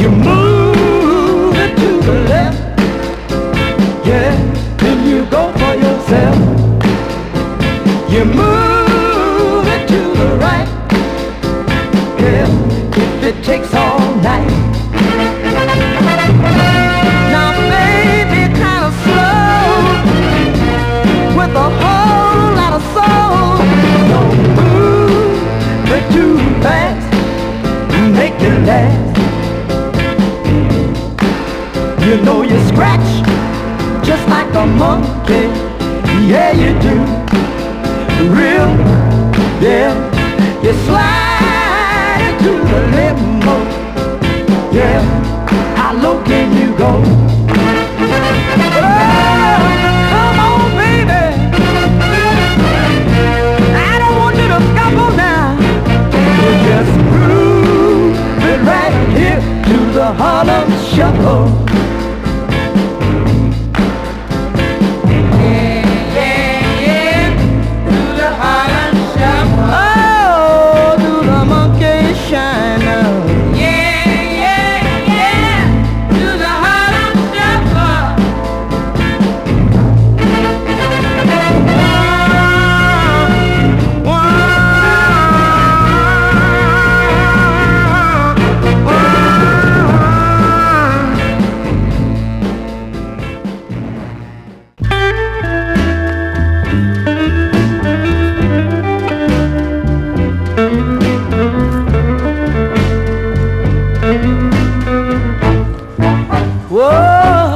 You move it to the left, yeah, then you go for yourself. You move it to the right, yeah, if it takes all night. Now baby, kind of slow, with a whole lot of soul. Don't move it too fast, make it last. You know you scratch just like a monkey, yeah you do. Real, yeah, you slide into the limbo, yeah, how low can you go? Oh, come on baby, I don't want you to scuffle now. You just groove it right here to the Harlem Shuffle. Whoa.